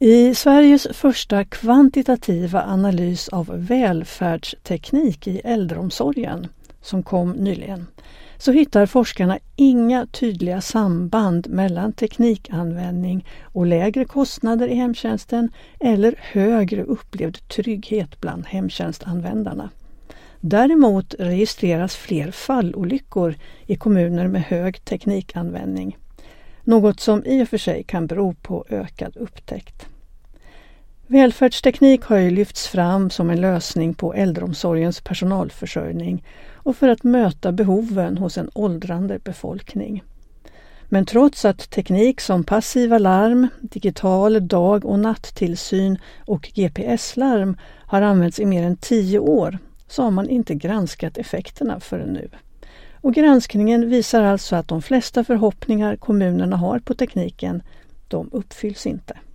I Sveriges första kvantitativa analys av välfärdsteknik i äldreomsorgen, som kom nyligen, så hittar forskarna inga tydliga samband mellan teknikanvändning och lägre kostnader i hemtjänsten eller högre upplevd trygghet bland hemtjänstanvändarna. Däremot registreras fler fallolyckor i kommuner med hög teknikanvändning, något som i och för sig kan bero på ökad upptäckt. Välfärdsteknik har ju lyfts fram som en lösning på äldreomsorgens personalförsörjning och för att möta behoven hos en åldrande befolkning. Men trots att teknik som passiva larm, digital dag- och nattillsyn och GPS-larm har använts i mer än 10 år så har man inte granskat effekterna förrän nu. Och granskningen visar alltså att de flesta förhoppningar kommunerna har på tekniken, de uppfylls inte.